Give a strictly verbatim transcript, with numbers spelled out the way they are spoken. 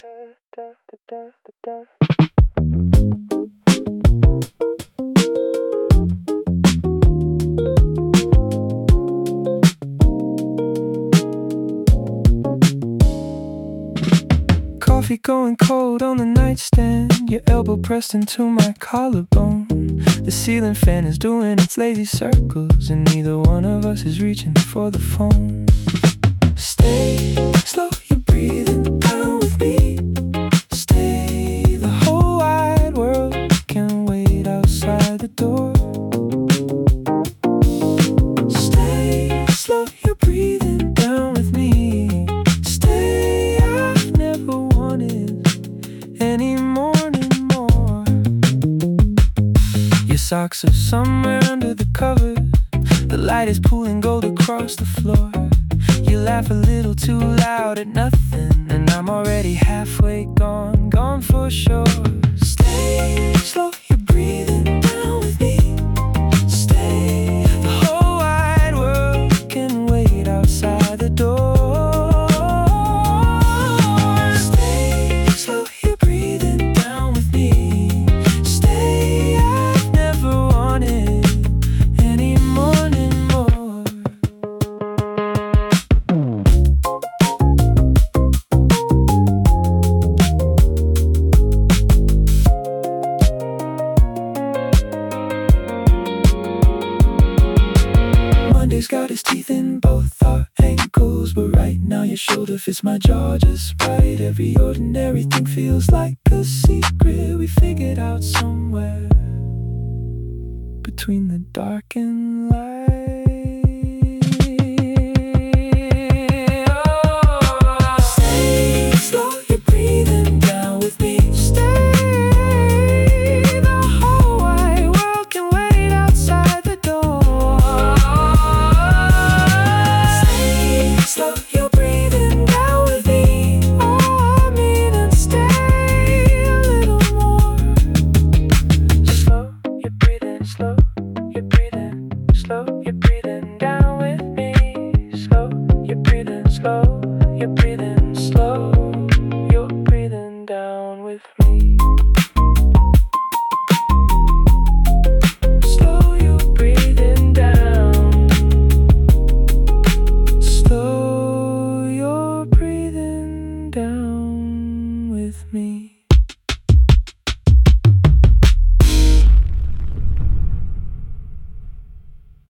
Coffee going cold on the nightstand, your elbow pressed into my collarbone. The ceiling fan is doing its lazy circles, and neither one of us is reaching for the phone. Stay slow, you're breathing down with me. Stay, the whole wide world can wait outside the door. Stay slow, you're breathing down with me. Stay, I've never wanted any morning more. Your socks are somewhere under the cover. The light is pooling gold across the floor. You laugh a little too loud at nothing, and I'm already halfway gone, gone for sure. Stay slow, you're breathing down with me. Stay, the whole wide world can wait outside the door. Stay slow, you're breathing down with me. Stay, I've never wanted any morning more. Monday's got his teeth in both our ankles, but right now your shoulder fits my jaw just right. Every ordinary thing feels like a secret we figured out somewhere between the dark and light.